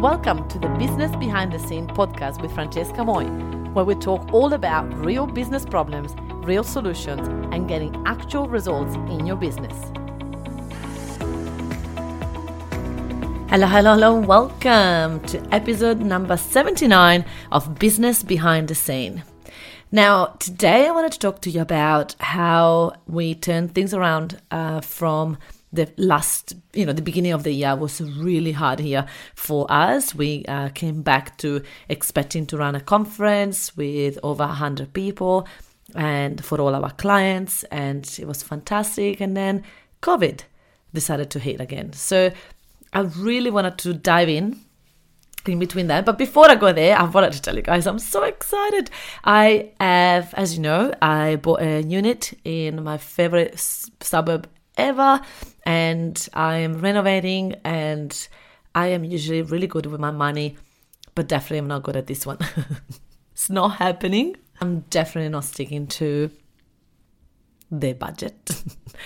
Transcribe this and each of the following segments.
Welcome to the Business Behind the Scene podcast with Francesca Moy, where we talk all about real business problems, real solutions, and getting actual results in your business. Hello, welcome to episode number 79 of Business Behind the Scene. Now, today I wanted to talk to you about how we turn things around from the beginning of the year was really hard here for us. We came back to expecting to run a conference with over 100 people and for all our clients, and it was fantastic. And then COVID decided to hit again. So I really wanted to dive in between that. But before I go there, I wanted to tell you guys, I'm so excited. I have, as you know, I bought a unit in my favorite suburb ever, and I am renovating, and I am usually really good with my money, but definitely I'm not good at this one. It's not happening. I'm definitely not sticking to the budget.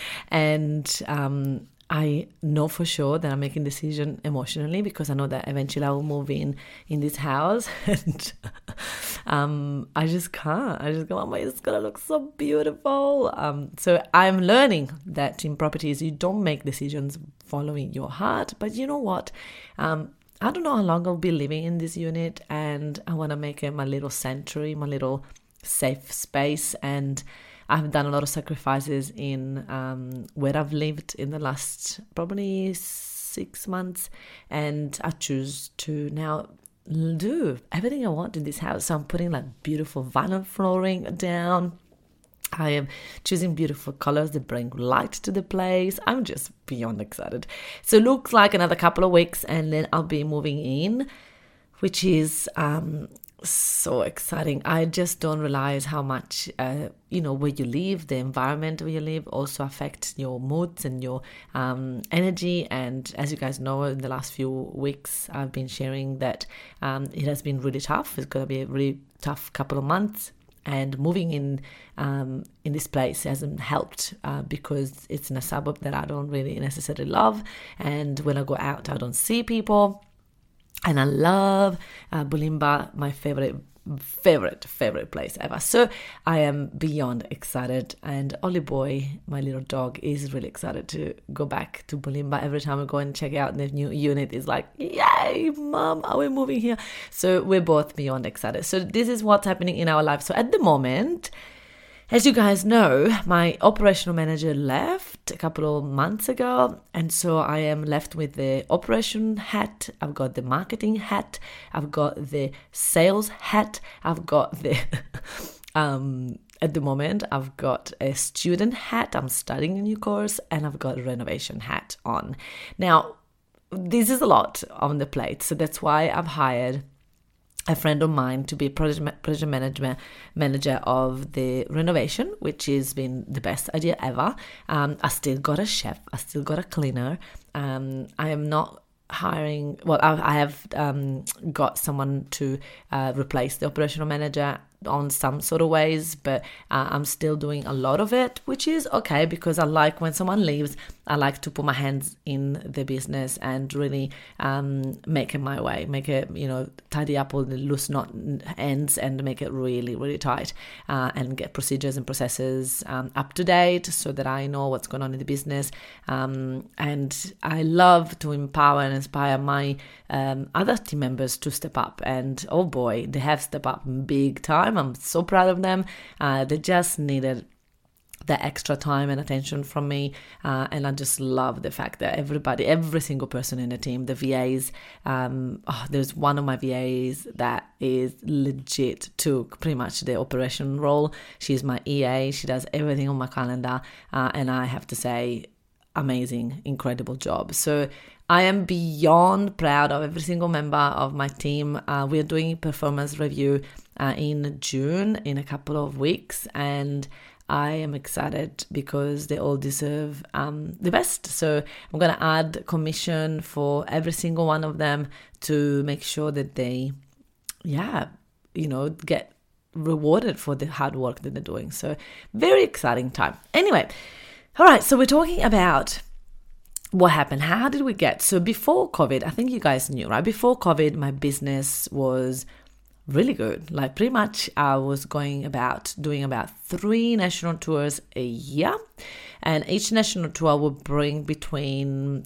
And I know for sure that I'm making decision emotionally because I know that eventually I will move in this house, and I just can't. I just go, oh, it's gonna look so beautiful. So I'm learning that in properties you don't make decisions following your heart, but you know what? I don't know how long I'll be living in this unit, and I want to make it my little sanctuary, my little safe space. And I've done a lot of sacrifices in where I've lived in the last probably 6 months, and I choose to now do everything I want in this house. So I'm putting like beautiful vinyl flooring down. I am choosing beautiful colors that bring light to the place. I'm just beyond excited. So it looks like another couple of weeks and then I'll be moving in, which is so exciting. I just don't realize how much where you live, the environment where you live also affects your moods and your energy. And as you guys know, in the last few weeks I've been sharing that it has been really tough. It's going to be a really tough couple of months, and moving in this place hasn't helped because it's in a suburb that I don't really necessarily love, and when I go out I don't see people. And I love Bulimba, my favorite place ever. So I am beyond excited. And Ollie Boy, my little dog, is really excited to go back to Bulimba. Every time we go and check out the new unit, is like, yay, Mom, are we moving here? So we're both beyond excited. So this is what's happening in our life. So at the moment, as you guys know, my operational manager left a couple of months ago, and so I am left with the operation hat. I've got the marketing hat. I've got the sales hat. I've got the at the moment I've got a student hat. I'm studying a new course, and I've got a renovation hat on. Now, this is a lot on the plate, so that's why I've hired a friend of mine to be project manager of the renovation, which has been the best idea ever. I still got a chef. I still got a cleaner. I am not hiring. Well, I have got someone to replace the operational manager on some sort of ways, but I'm still doing a lot of it, which is okay because I like when someone leaves, I like to put my hands in the business and really make it my way, make it, tidy up all the loose knot ends and make it really, really tight and get procedures and processes up to date so that I know what's going on in the business. And I love to empower and inspire my other team members to step up. And oh boy, they have stepped up big time. I'm so proud of them. They just needed the extra time and attention from me, and I just love the fact that every single person in the team, the VAs, there's one of my VAs that is legit took pretty much the operation role. She's my EA. She does everything on my calendar, and I have to say, amazing, incredible job. So I am beyond proud of every single member of my team. We are doing performance review in June in a couple of weeks, and I am excited because they all deserve the best. So I'm going to add commission for every single one of them to make sure that they, get rewarded for the hard work that they're doing. So very exciting time. Anyway, all right, so we're talking about what happened? How did we get? So before COVID, I think you guys knew, right? Before COVID, my business was really good. Like pretty much I was doing about 3 national tours a year. And each national tour would bring between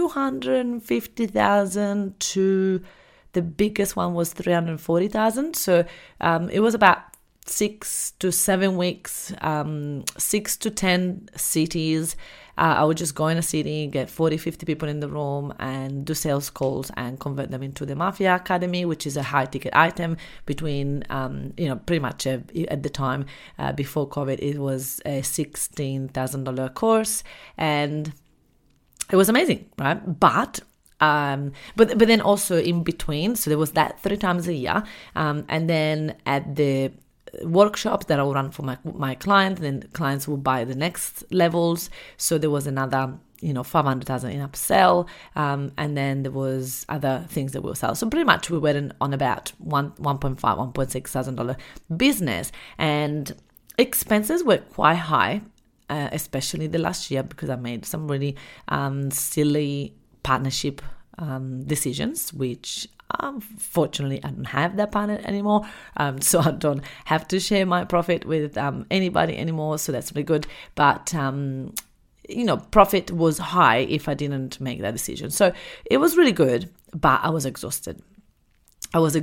250,000 to the biggest one was 340,000. So it was about 6 to 7 weeks, 6 to 10 cities. I would just go in a city, get 40, 50 people in the room and do sales calls and convert them into the Mafia Academy, which is a high ticket item between, pretty much at the time before COVID, it was a $16,000 course and it was amazing, right? But then also in between, so there was that 3 times a year. And then at the workshops that I would run for my clients, then clients will buy the next levels. So there was another, 500,000 in upsell. And then there was other things that we'll sell. So pretty much we were on about $1.6,000 business, and expenses were quite high, especially the last year because I made some really silly partnership decisions, which fortunately I don't have that partner anymore, so I don't have to share my profit with anybody anymore, so that's really good. But profit was high if I didn't make that decision, so it was really good, but I was exhausted. I was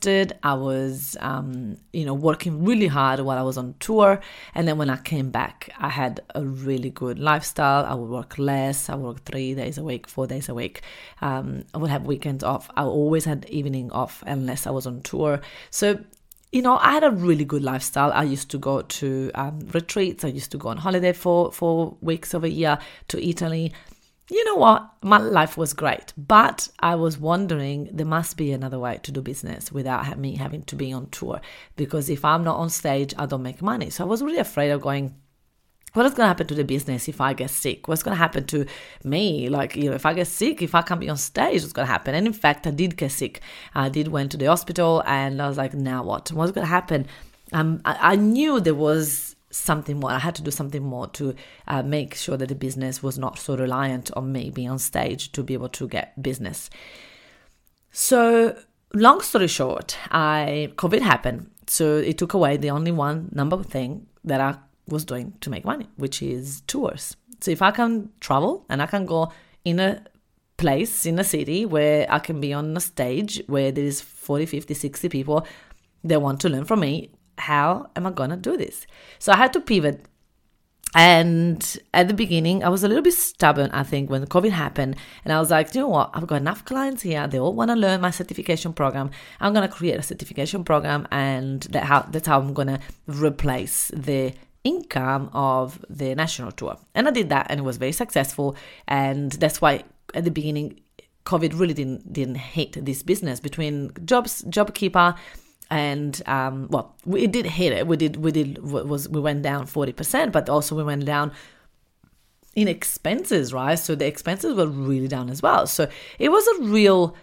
working really hard while I was on tour. And then when I came back, I had a really good lifestyle. I would work less. I would work 3 days a week, 4 days a week. I would have weekends off. I always had evening off unless I was on tour. So, I had a really good lifestyle. I used to go to retreats. I used to go on holiday for 4 weeks of a year to Italy. You know what? My life was great, but I was wondering there must be another way to do business without me having to be on tour, because if I'm not on stage, I don't make money. So I was really afraid of going, what is going to happen to the business if I get sick? What's going to happen to me? Like, if I get sick, if I can't be on stage, what's going to happen? And in fact, I did get sick. I went to the hospital and I was like, now what? What's going to happen? I knew there was something more. I had to do something more to make sure that the business was not so reliant on me being on stage to be able to get business. So long story short, COVID happened. So it took away the only number thing that I was doing to make money, which is tours. So if I can travel and I can go in a place, in a city where I can be on a stage where there is 40, 50, 60 people that want to learn from me, how am I going to do this? So I had to pivot. And at the beginning, I was a little bit stubborn, I think, when COVID happened. And I was like, you know what? I've got enough clients here. They all want to learn my certification program. I'm going to create a certification program. And that's how I'm going to replace the income of the national tour. And I did that, and it was very successful. And that's why at the beginning, COVID really didn't hit this business between JobKeeper. And we did hit it. We went down 40%, but also we went down in expenses, right? So the expenses were really down as well. So it was a real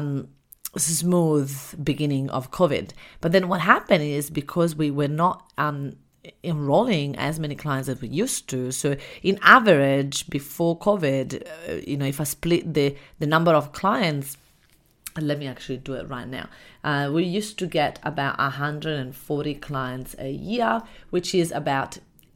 smooth beginning of COVID. But then what happened is, because we were not enrolling as many clients as we used to. So in average before COVID, if I split the number of clients. Let me actually do it right now. We used to get about 140 clients a year, which is about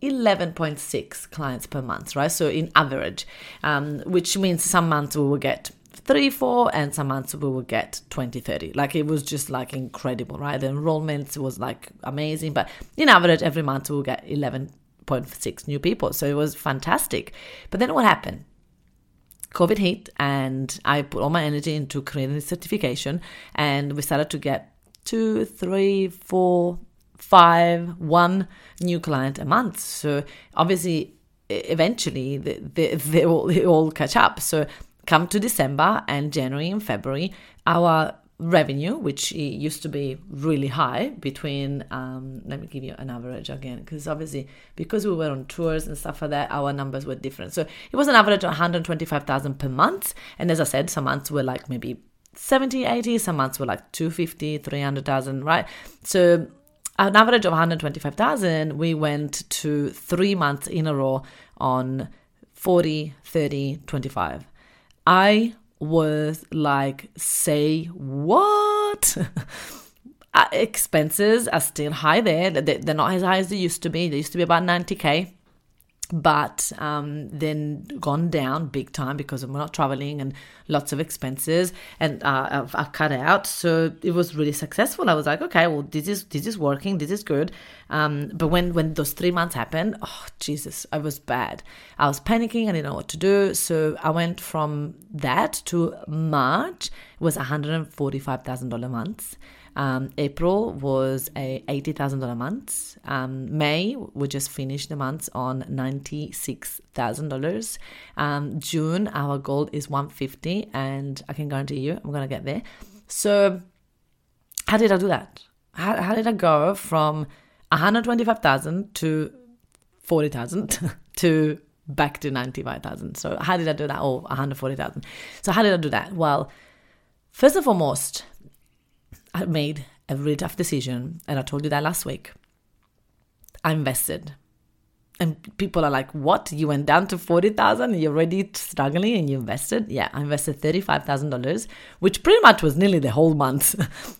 11.6 clients per month, right? So in average, which means some months we will get 3, 4, and some months we will get 20, 30. Like, it was just like incredible, right? The enrollments was like amazing, but in average, every month we will get 11.6 new people. So it was fantastic. But then what happened? COVID hit, and I put all my energy into creating the certification, and we started to get 2, 3, 4, 5, 1 new client a month. So obviously, eventually, they all catch up. So come to December and January and February, our revenue, which used to be really high, between let me give you an average again, because obviously because we were on tours and stuff like that, our numbers were different. So it was an average of 125,000 per month, and as I said, some months were like maybe 70, 80, some months were like 250, 300,000, right? So an average of 125,000, we went to 3 months in a row on 40, 30, 25. I was like, say what? Expenses are still high there. They're not as high as they used to be. They used to be about 90K. But then gone down big time because we're not traveling and lots of expenses, and I've cut out. So it was really successful. I was like, okay, well, this is working, this is good. But when those 3 months happened, oh Jesus, I was bad. I was panicking. I didn't know what to do. So I went from that to March. It was $145,000 months. April was a $80,000 month. May, we just finished the month on $96,000. June, our goal is $150,000, and I can guarantee you I'm gonna get there. So, how did I do that? How did I go from $125,000 to $40,000 to back to $95,000? So, how did I do that? Oh, $140,000. So, how did I do that? Well, first and foremost, I made a really tough decision, and I told you that last week. I invested. And people are like, what? You went down to $40,000? You're already struggling and you invested? Yeah, I invested $35,000, which pretty much was nearly the whole month's,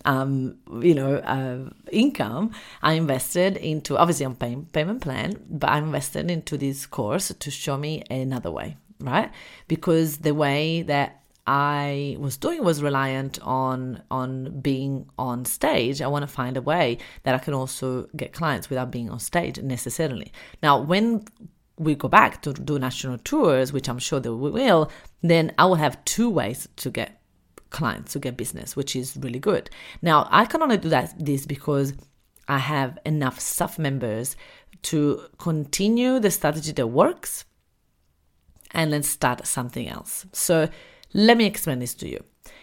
income. I invested into, obviously I'm paying payment plan, but I invested into this course to show me another way, right? Because the way that I was doing was reliant on being on stage. I want to find a way that I can also get clients without being on stage necessarily. Now, when we go back to do national tours, which I'm sure that we will, then I will have 2 ways to get clients, to get business, which is really good. Now, I can only do this because I have enough staff members to continue the strategy that works and then start something else. So let me explain this to you.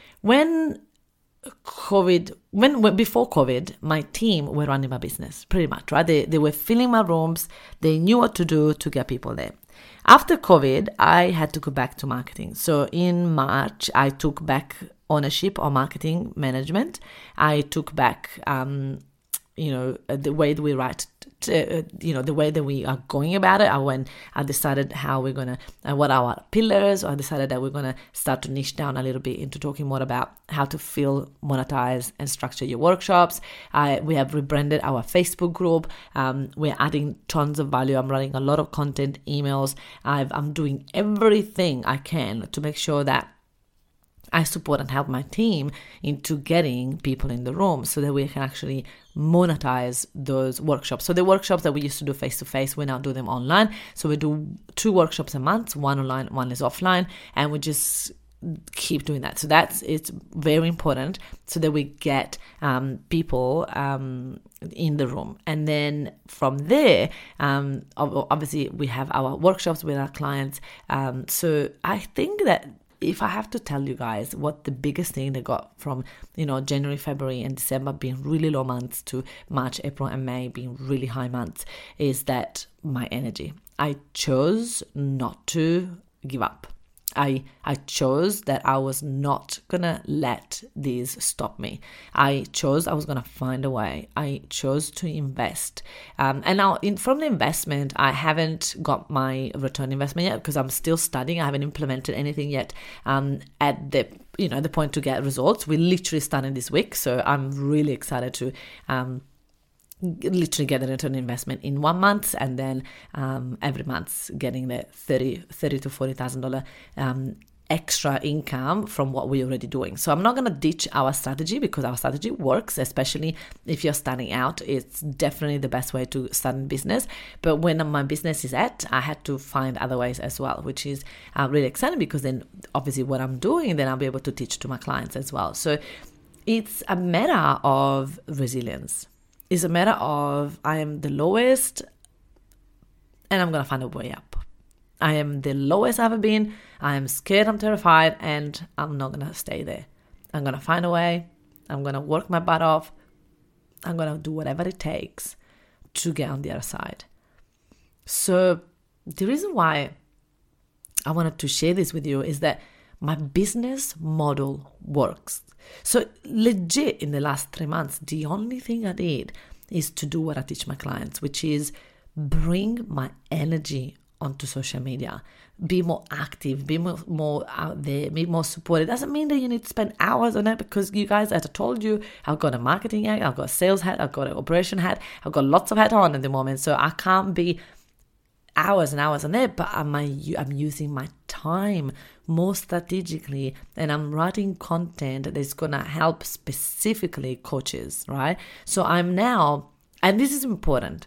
Before COVID, my team were running my business pretty much, right? They were filling my rooms. They knew what to do to get people there. After COVID, I had to go back to marketing. So in March, I took back ownership on marketing management. I took back, the way that we write, the way that we are going about it. I decided how we're going to, what are our pillars. I decided that we're going to start to niche down a little bit into talking more about how to fill, monetize, and structure your workshops. We have rebranded our Facebook group. We're adding tons of value. I'm running a lot of content, emails. I'm doing everything I can to make sure that I support and help my team into getting people in the room so that we can actually monetize those workshops. So the workshops that we used to do face-to-face, we now do them online. So we do 2 workshops a month, one online, one is offline, and we just keep doing that. So it's very important so that we get people in the room. And then from there, obviously we have our workshops with our clients. So I think that if I have to tell you guys what the biggest thing they got from, January, February, and December being really low months to March, April, and May being really high months, is that my energy. I chose not to give up. I chose that I was not going to let these stop me. I chose I was going to find a way. I chose to invest. And now from the investment, I haven't got my return investment yet because I'm still studying. I haven't implemented anything yet at the point to get results. We literally started this week. So I'm really excited to literally get a return investment in 1 month, and then every month getting the $30,000 to $40,000 extra income from what we're already doing. So I'm not going to ditch our strategy because our strategy works, especially if you're starting out. It's definitely the best way to start a business. But when my business is I had to find other ways as well, which is really exciting because then obviously what I'm doing, then I'll be able to teach to my clients as well. So it's a matter of resilience. It's a matter of I am the lowest and I'm going to find a way up. I am the lowest I've ever been. I am scared, I'm terrified, and I'm not going to stay there. I'm going to find a way. I'm going to work my butt off. I'm going to do whatever it takes to get on the other side. So the reason why I wanted to share this with you is that my business model works. So legit in the last 3 months, the only thing I did is to do what I teach my clients, which is bring my energy onto social media. Be more active, be more out there, be more supportive. It doesn't mean that you need to spend hours on it, because you guys, as I told you, I've got a marketing hat, I've got a sales hat, I've got an operation hat, I've got lots of hats on at the moment. So I can't be hours and hours on it, but I'm using my time more strategically, and I'm writing content that's going to help specifically coaches, right? So I'm now, and this is important,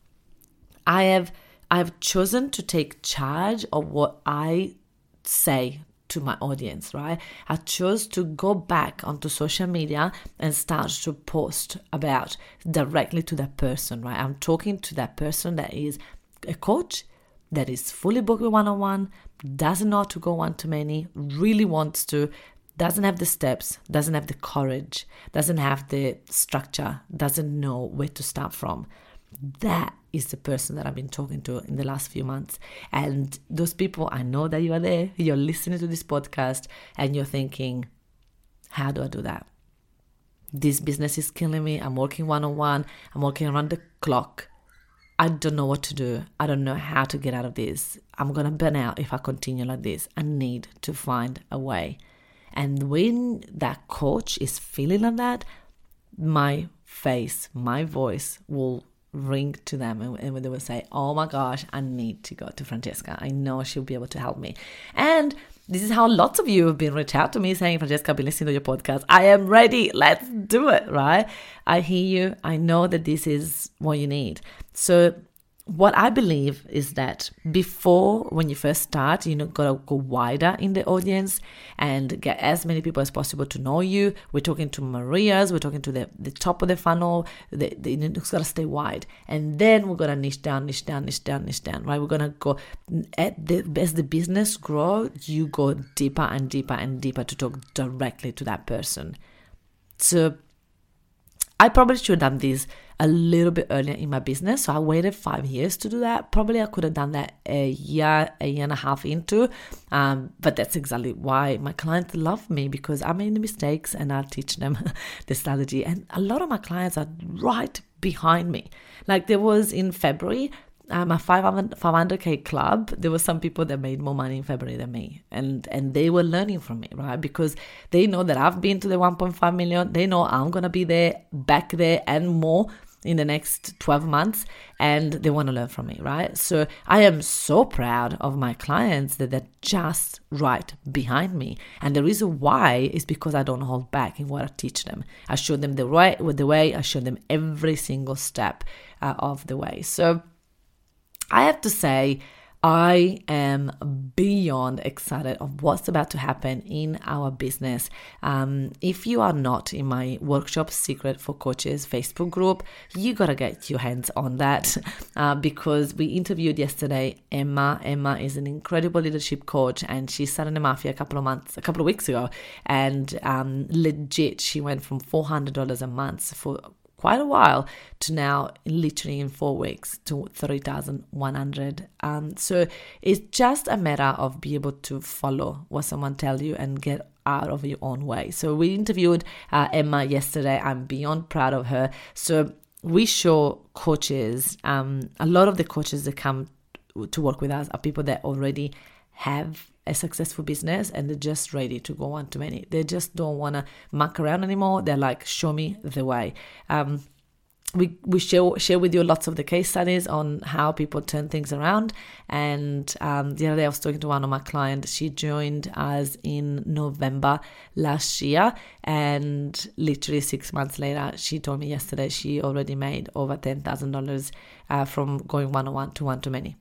I've chosen to take charge of what I say to my audience, right? I chose to go back onto social media and start to post about directly to that person, right? I'm talking to that person that is a coach, that is fully booked with one-on-one, doesn't know how to go one-to-many, really wants to, doesn't have the steps, doesn't have the courage, doesn't have the structure, doesn't know where to start from. That is the person that I've been talking to in the last few months. And those people, I know that you are there, you're listening to this podcast, and you're thinking, how do I do that? This business is killing me. I'm working one-on-one. I'm working around the clock. I don't know what to do. I don't know how to get out of this. I'm going to burn out if I continue like this. I need to find a way. And when that coach is feeling like that, my face, my voice will ring to them, and they will say, oh my gosh, I need to go to Francesca. I know she'll be able to help me. And this is how lots of you have been reached out to me saying, Francesca, I've been listening to your podcast. I am ready. Let's do it, right? I hear you. I know that this is what you need. So what I believe is that before, when you first start, you got to go wider in the audience and get as many people as possible to know you. We're talking to Marias, we're talking to the top of the funnel. It's got to stay wide. And then we're going to niche down, right? We're going to go, as the business grows, you go deeper and deeper and deeper to talk directly to that person. So I probably should have done this a little bit earlier in my business. So I waited 5 years to do that. Probably I could have done that a year and a half into. But that's exactly why my clients love me, because I made the mistakes and I teach them the strategy. And a lot of my clients are right behind me. Like there was in February, my 500K club, there were some people that made more money in February than me. And they were learning from me, right? Because they know that I've been to the 1.5 million. They know I'm going to be there, back there and more in the next 12 months. And they want to learn from me, right? So I am so proud of my clients that they're just right behind me. And the reason why is because I don't hold back in what I teach them. I show them the way, I show them every single step of the way. So I have to say, I am beyond excited of what's about to happen in our business. If you are not in my Workshop Secret for Coaches Facebook group, you got to get your hands on that because we interviewed yesterday Emma. Emma is an incredible leadership coach, and she started the Mafia a couple of weeks ago. And legit, she went from $400 a month for quite a while to now literally in 4 weeks to $3,100. So it's just a matter of being able to follow what someone tells you and get out of your own way. So we interviewed Emma yesterday. I'm beyond proud of her. So we show coaches, a lot of the coaches that come to work with us are people that already have a successful business and they're just ready to go on to many. They just don't want to muck around anymore. They're like, show me the way. We share with you lots of the case studies on how people turn things around. And the other day I was talking to one of my clients. She joined us in November last year, and literally 6 months later, she told me yesterday she already made over $10,000 from going one-on-one to one-to-many.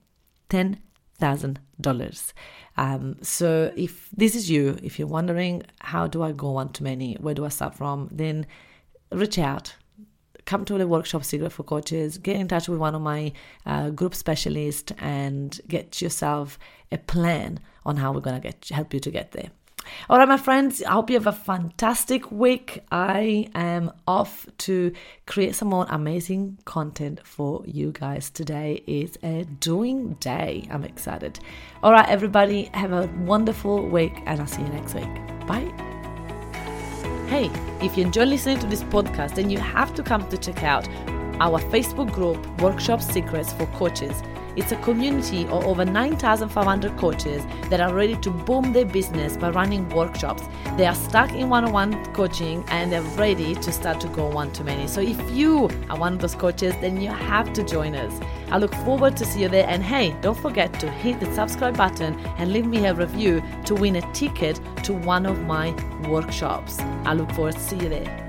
$10,000. So if this is you, if you're wondering, how do I go one-to-many? Where do I start from? Then reach out. Come to the Workshop Secret for Coaches, get in touch with one of my group specialists and get yourself a plan on how we're going to help you to get there. All right, my friends, I hope you have a fantastic week. I am off to create some more amazing content for you guys. Today is a doing day. I'm excited. All right, everybody, have a wonderful week, and I'll see you next week. Bye. Hey, if you enjoy listening to this podcast, then you have to come to check out our Facebook group, Workshop Secrets for Coaches. It's a community of over 9,500 coaches that are ready to boom their business by running workshops. They are stuck in one-on-one coaching and they're ready to start to go one-to-many. So if you are one of those coaches, then you have to join us. I look forward to see you there. And hey, don't forget to hit the subscribe button and leave me a review to win a ticket to one of my workshops. I look forward to see you there.